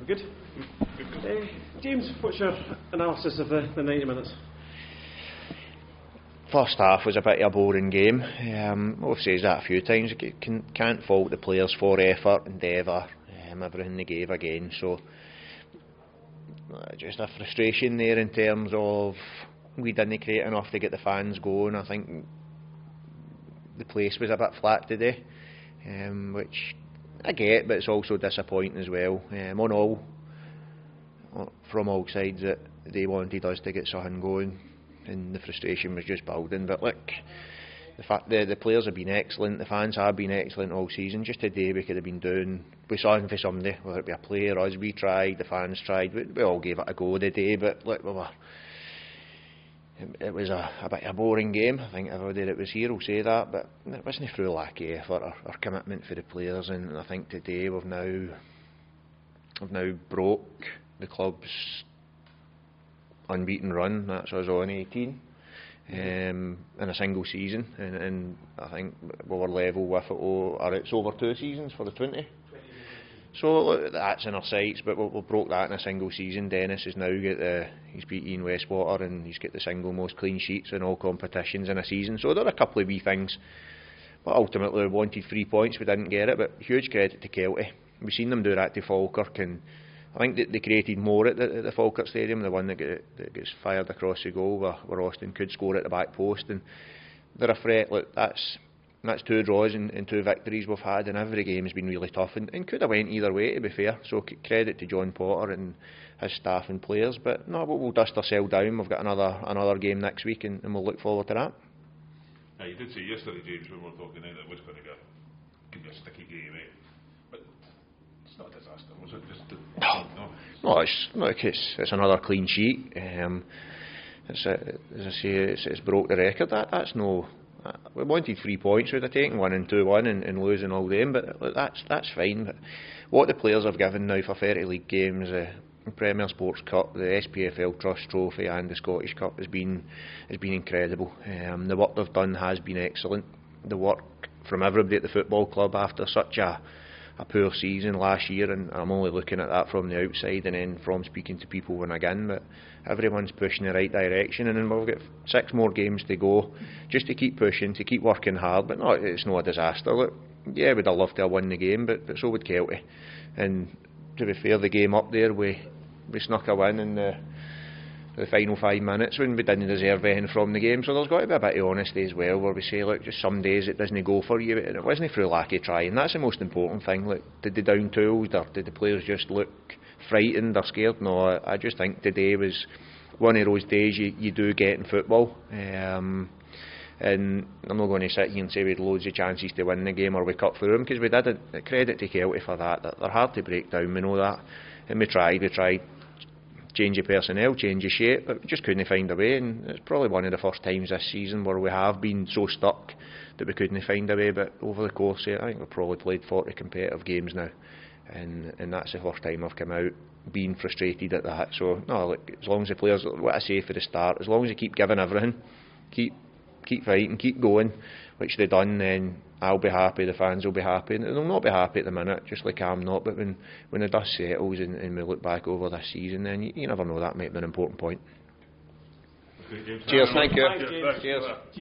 Good. James, what's your analysis of the 90 minutes? First half was a bit of a boring game. We've said that a few times. You can't fault the players for effort, endeavour, everything they gave again. So just a frustration there in terms of we didn't create enough to get the fans going. I think the place was a bit flat today, which I get, but it's also disappointing as well. From all sides, that they wanted us to get something going, and the frustration was just building. But look, the fact the players have been excellent, the fans have been excellent all season. Just today we could have been doing something for somebody, whether it be a player, us. We tried, the fans tried. We all gave it a go today, but look, it was a bit of a boring game. I think everybody that was here will say that, but it wasn't through lack of effort or commitment for the players. And I think today we've now broke the club's unbeaten run. That's us on 18 in a single season, and I think we were level with it. Or it's over 2 seasons for the 20. So look, that's in our sights, but we broke that in a single season. Dennis has now got he's beat Ian Westwater, and he's got the single most clean sheets in all competitions in a season. So there are a couple of wee things, but ultimately we wanted 3 points, we didn't get it. But huge credit to Kelty. We've seen them do that to Falkirk, and I think that they created more at the Falkirk Stadium. The one that gets fired across the goal, where Austin could score at the back post, and they're a threat. Look, that's 2 draws and 2 victories we've had, and every game has been really tough and could have went either way, to be fair. So credit to John Potter and his staff and players. But no, we'll dust ourselves down. We've got another game next week, and we'll look forward to that. Now, you did say yesterday, James, when we were talking that it was going to be a sticky game, but it's not a disaster, was it? It's another clean sheet. As I say, it's broke the record. That's no. We wanted 3 points. We'd have taken 1 and 2-1 and losing all them, but look, that's fine. But what the players have given now for 30 league games, the Premier Sports Cup, the SPFL Trust Trophy, and the Scottish Cup has been incredible. The work they've done has been excellent. The work from everybody at the football club after such a poor season last year, and I'm only looking at that from the outside and then from speaking to people when again, but everyone's pushing in the right direction, and then we've got 6 more games to go just to keep pushing, to keep working hard. But no, it's not a disaster. Look, yeah, we'd have loved to have won the game, but so would Kelty. And to be fair, the game up there, we snuck a win in the final 5 minutes when we didn't deserve anything from the game. So there's got to be a bit of honesty as well, where we say, look, just some days it doesn't go for you, and it wasn't through lack of trying. That's the most important thing. Like, did they down tools, or did the players just look frightened or scared? No, I just think today was one of those days you do get in football. And I'm not going to sit here and say we had loads of chances to win the game or we cut through them, because we did. Credit to Kelty for that. They're hard to break down, we know that, and we tried change of personnel, change of shape, but we just couldn't find a way. And it's probably one of the first times this season where we have been so stuck that we couldn't find a way. But over the course of it, I think we've probably played 40 competitive games now, and that's the first time I've come out being frustrated at that. So no, look, as long as the players, what I say for the start, as long as they keep giving everything, keep fighting, keep going, which they've done, then I'll be happy, the fans will be happy, and they'll not be happy at the minute, just like I'm not. But when the dust settles and we look back over this season, then you never know, that might be an important point. Okay, Cheers, thank you. Thanks, James. Cheers.